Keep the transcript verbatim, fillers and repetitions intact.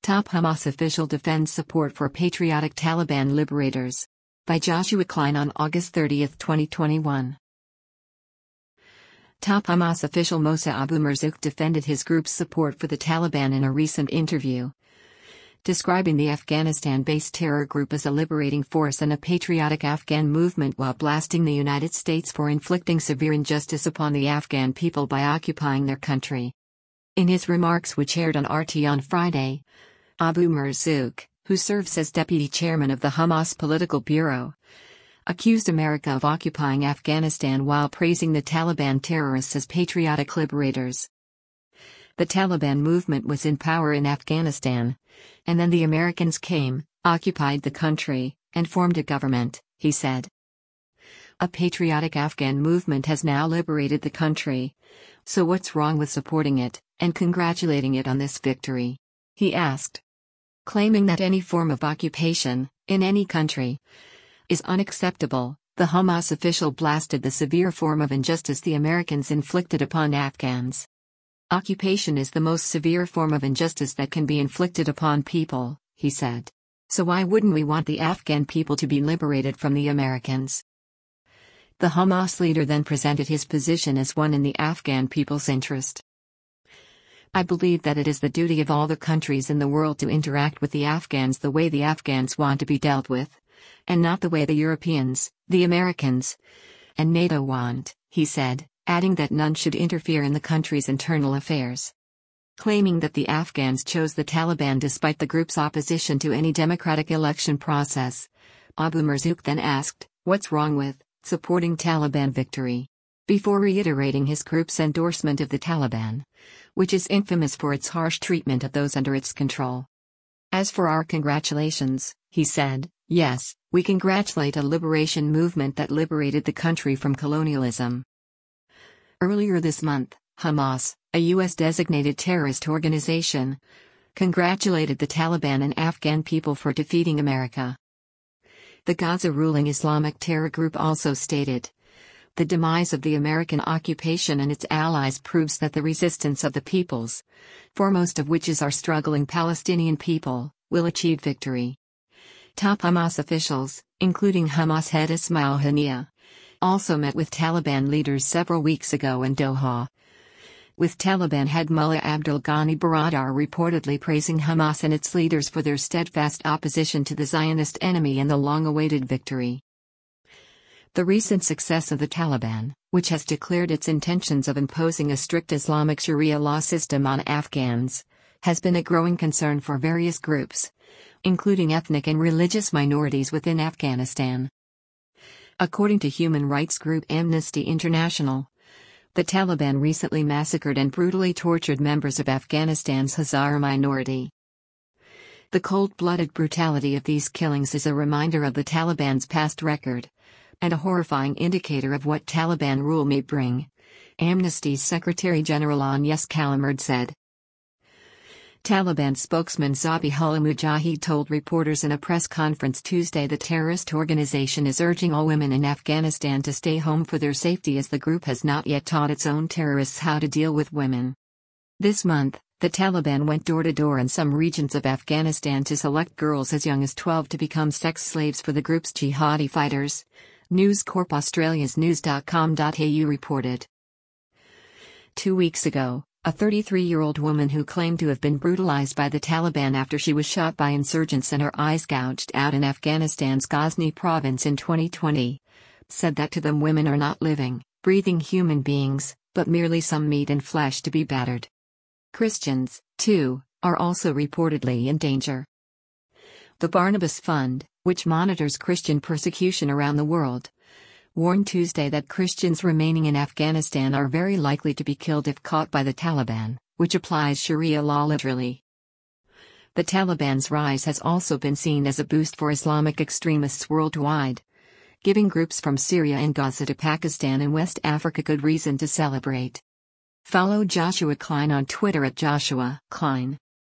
Top Hamas official defends support for patriotic Taliban liberators. By Joshua Klein on August thirtieth, twenty twenty-one. Top Hamas official Mossa Abu Marzouk defended his group's support for the Taliban in a recent interview, describing the Afghanistan-based terror group as a liberating force and a patriotic Afghan movement while blasting the United States for inflicting severe injustice upon the Afghan people by occupying their country. In his remarks, which aired on R T on Friday, Abu Marzouk, who serves as deputy chairman of the Hamas Political Bureau, accused America of occupying Afghanistan while praising the Taliban terrorists as patriotic liberators. The Taliban movement was in power in Afghanistan, and then the Americans came, occupied the country, and formed a government, he said. A patriotic Afghan movement has now liberated the country. So what's wrong with supporting it, and congratulating it on this victory? He asked. Claiming that any form of occupation, in any country, is unacceptable, the Hamas official blasted the severe form of injustice the Americans inflicted upon Afghans. Occupation is the most severe form of injustice that can be inflicted upon people, he said. So why wouldn't we want the Afghan people to be liberated from the Americans? The Hamas leader then presented his position as one in the Afghan people's interest. I believe that it is the duty of all the countries in the world to interact with the Afghans the way the Afghans want to be dealt with, and not the way the Europeans, the Americans, and NATO want, he said, adding that none should interfere in the country's internal affairs. Claiming that the Afghans chose the Taliban despite the group's opposition to any democratic election process, Abu Marzouk then asked, what's wrong with supporting Taliban victory? Before reiterating his group's endorsement of the Taliban, which is infamous for its harsh treatment of those under its control. As for our congratulations, he said, yes, we congratulate a liberation movement that liberated the country from colonialism. Earlier this month, Hamas, a U S-designated terrorist organization, congratulated the Taliban and Afghan people for defeating America. The Gaza ruling Islamic terror group also stated, the demise of the American occupation and its allies proves that the resistance of the peoples, foremost of which is our struggling Palestinian people, will achieve victory. Top Hamas officials, including Hamas head Ismail Haniyeh, also met with Taliban leaders several weeks ago in Doha, with Taliban head Mullah Abdul Ghani Baradar reportedly praising Hamas and its leaders for their steadfast opposition to the Zionist enemy and the long-awaited victory. The recent success of the Taliban, which has declared its intentions of imposing a strict Islamic Sharia law system on Afghans, has been a growing concern for various groups, including ethnic and religious minorities within Afghanistan. According to human rights group Amnesty International, the Taliban recently massacred and brutally tortured members of Afghanistan's Hazara minority. The cold-blooded brutality of these killings is a reminder of the Taliban's past record, and a horrifying indicator of what Taliban rule may bring, Amnesty's Secretary General Agnes Kalamurd said. Taliban spokesman Zabihullah Mujahid told reporters in a press conference Tuesday the terrorist organization is urging all women in Afghanistan to stay home for their safety as the group has not yet taught its own terrorists how to deal with women. This month, the Taliban went door-to-door in some regions of Afghanistan to select girls as young as twelve to become sex slaves for the group's jihadi fighters, News Corp Australia's news dot com dot a u reported. Two weeks ago, a thirty-three-year-old woman who claimed to have been brutalized by the Taliban after she was shot by insurgents and her eyes gouged out in Afghanistan's Ghazni province in twenty twenty, said that to them women are not living, breathing human beings, but merely some meat and flesh to be battered. Christians, too, are also reportedly in danger. The Barnabas Fund, which monitors Christian persecution around the world, warned Tuesday that Christians remaining in Afghanistan are very likely to be killed if caught by the Taliban, which applies Sharia law literally. The Taliban's rise has also been seen as a boost for Islamic extremists worldwide, giving groups from Syria and Gaza to Pakistan and West Africa good reason to celebrate. Follow Joshua Klein on Twitter at Joshua Klein.